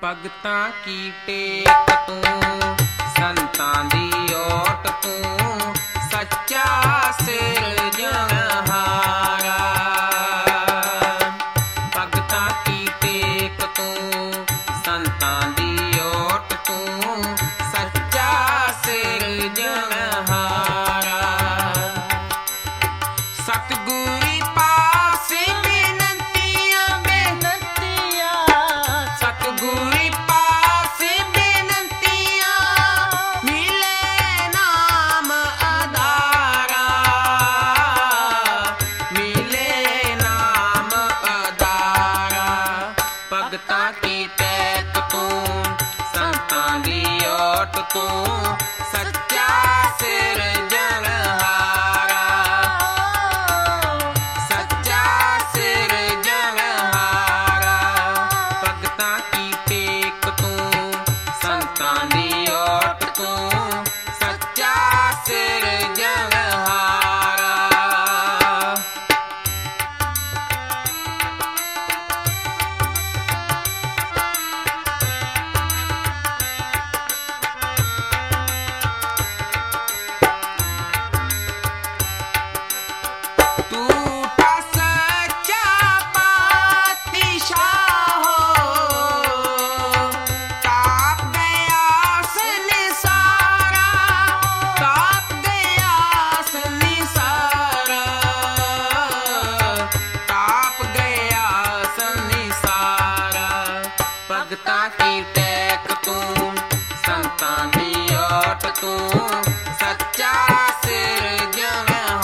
ਭਗਤਾਂ ਕੀ ਟੇਕ ਤੂੰ, ਸੰਤਾਂ ਦੀ ਓਟ ਤੂੰ, ਸੱਚਾ ਸਿਰਜਣਹਾਰਾ। ਭਗਤਾਂ ਕੀ ਟੇਕ ਤੂੰ, ਸੰਤਾਂ ਦੀ ਓਟ ਤੂੰ, ਸੱਚਾ ਸਿਰਜਣਹਾਰਾ। ਸਤਿਗੁਰੀ ਪਾਸੇ ਬੇਨੰਤੀਆਂ ਬੇਨੰਤੀਆਂ, ਸਤਿਗੁਰੀ ਪਾਸੇ ਬੇਨੰਤੀਆਂ, ਮਿਲੇ ਨਾਮ ਆਧਾਰਾ, ਮਿਲੇ ਨਾਮ ਆਧਾਰਾ। ਭਗਤਾਂ ਕੀ ਟੇਕ ਤੂੰ, ਸੰਤਾਂ ਦੀ ਓਟ ਤੂੰ, ਸੱਚਾ ਸਿਰਜਣਹਾਰਾ। ਸੱਚਾ ਸਿਰਜਣਹਾਰਾ। ਭਗਤਾਂ ਕੀ ਟੇਕ ਤੂੰ, ਸੰਤਾਂ ਦੀ ਓਟ ਤੂੰ, ਸੱਚਾ ਸਿਰਜਣਹਾਰਾ। ਤੂੰ ਤਾਂ ਸੱਚਾ ਪਾਤਸ਼ਾਹ ਹੋ, ਤਾਪ ਗਿਆ ਸੰਸਾਰਾ, ਤਾਪ ਗਿਆ ਸੰਸਾਰਾ, ਤਾਪ ਗਿਆ ਸੰਸਾਰਾ। ਭਗਤਾਂ ਕੀ ਟੇਕ ਤੂੰ, ਸੰਤਾਂ ਦੀ ਓਟ ਤੂੰ, ਸੱਚਾ ਸਿਰਜਣਹਾਰਾ।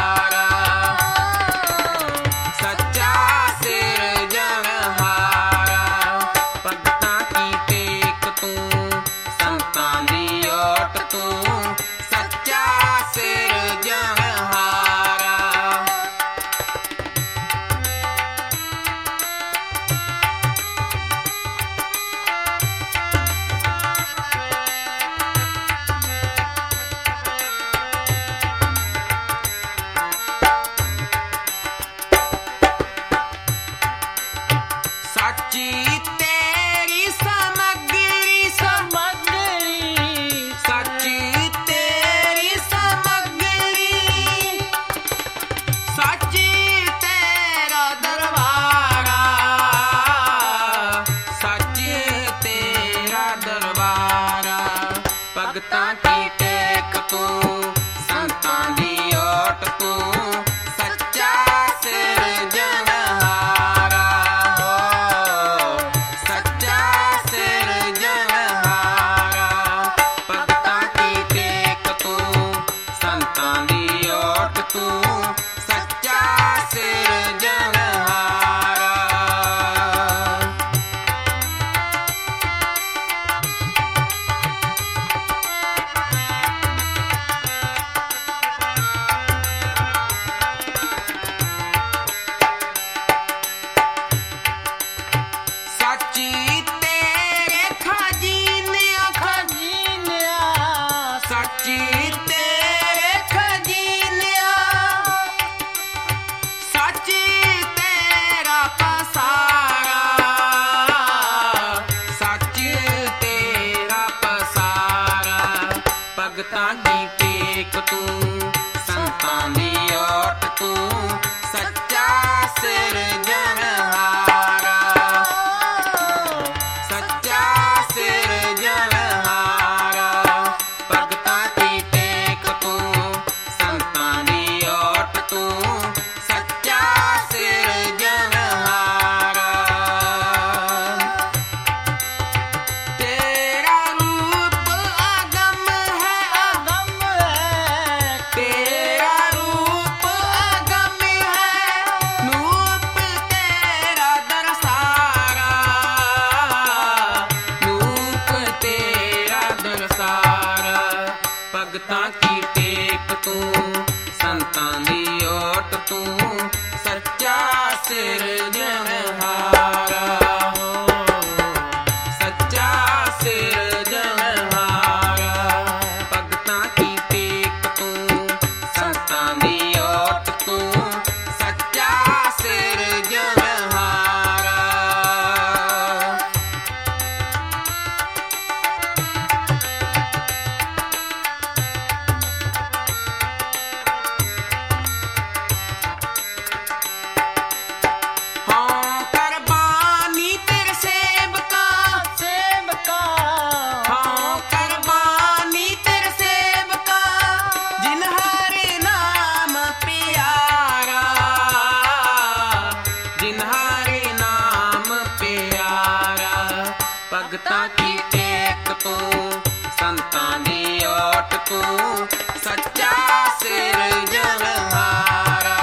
ਸੱਚਾ ਸਿਰਜਣਹਾਰਾ। ਭਗਤਾਂ ਕੀ ਟੇਕ ਤੂੰ, ਸੰਤਾਂ ਦੀ ਓਟ ਤੂੰ, ਸੱਚਾ ਸਿਰਜਣਹਾਰਾ। ਸਾਚੀ ਤੇਰੀ ਸਮਗਰੀ ਸਮਗਰੀ, ਸਾਚੀ ਤੇਰੀ ਸਮਗਰੀ, ਸਾਚੀ ਤੇਰਾ ਦਰਬਾਰਾ, ਸਾਚੀ ਤੇਰਾ ਦਰਬਾਰਾ। ਭਗਤਾਂ ਕੀ ਟੇਕ ਤੂੰ, ਸੰਤਾਂ ਦੀ ਓਟ ਤੂੰ, ਸੱਚਾ ਸਿਰਜਣਹਾਰਾ। ਸੱਚਾ ਸਿਰਜਣਹਾਰਾ। ਭਗਤਾਂ ਕੀ ਟੇਕ ਤੂੰ, ਸੰਤਾਂ ਦੀ ਓਟ ਤੂੰ, ਸੱਚਾ ਸਿਰਜਣਹਾਰਾ। ਸਾਚੀ ਤੇਰੇ ਖਜ਼ਾਨਿਆਂ ਖਜ਼ਾਨਿਆਂ, ਸਾਚੀ ਤੇਰੇ ਖਜ਼ਾਨਿਆਂ, ਸਾਚੀ ਤੇਰਾ ਪਸਾਰਾ, ਸਾਚੀ ਤੇਰਾ ਪਸਾਰਾ। ਭਗਤਾਂ ਕੀ ਟੇਕ ਤੂੰ, ਸੰਤਾਂ ਦੀ ਓਟ ਤੂੰ, ਸੱਚਾ ਸਿਰਜਣਹਾਰਾ। ਸੱਚਾ ਸਿਰਜਣਹਾਰਾ। ਭਗਤਾਂ ਕੀ ਟੇਕ ਤੂੰ, ਸੰਤਾਂ ਦੀ ਓਟ ਤੂੰ, ਸੱਚਾ ਸਿਰਜਣਹਾਰਾ। ਤੇਰਾ ਰੂਪ ਅਗਮ ਹੈ, ਅਗਮ ਹੈ, ਤੇਰਾ ਰੂਪ ਅਗਮ ਹੈ, ਨੂਪ ਤੇਰਾ ਦਰਸਾਰਾ, ਨੂਪ ਤੇਰਾ ਦਰਸਾਰਾ। ਭਗਤਾਂ ਕੀ ਟੇਕ ਤੂੰ, ਸੰਤਾਂ ਦੀ ਓਟ ਤੂੰ, ਸੱਚਾ ਸਿਰਜਣਹਾਰਾ। ਸੱਚਾ ਸਿਰਜਣਹਾਰਾ। ਭਗਤਾਂ ਕੀ ਟੇਕ ਤੂੰ, ਸੰਤਾਂ ਦੀ ਓਟ ਤੂੰ, ਸੱਚਾ ਸਿਰਜਣਹਾਰਾ। ਭਗਤਾਂ ਕੀ ਟੇਕ ਤੂੰ, ਸੰਤਾਂ ਦੀ ਓਟ ਤੂੰ, ਸੱਚਾ ਸਿਰਜਣਹਾਰਾ,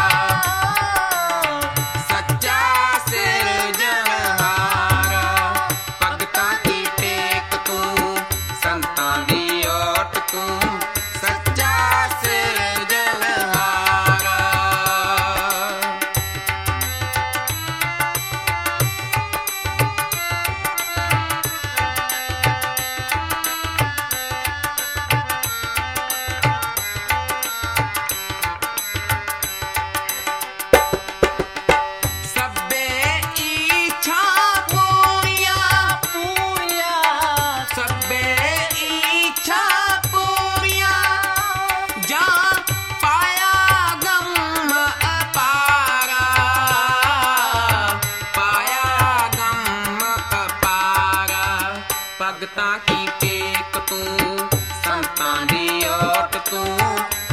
ਸੱਚਾ ਸਿਰਜਣਹਾਰਾ। ਭਗਤਾਂ ਕੀ ਟੇਕ ਤੂੰ, ਸੰਤਾਂ ਦੀ ਓਟ ਤੂੰ, ਸੱਚਾ ਸਿਰਜਣਹਾਰਾ। ਭਗਤਾਂ ਕੀ ਟੇਕ ਤੂੰ, ਸੰਤਾਂ ਦੀ ਓਟ ਤੂੰ,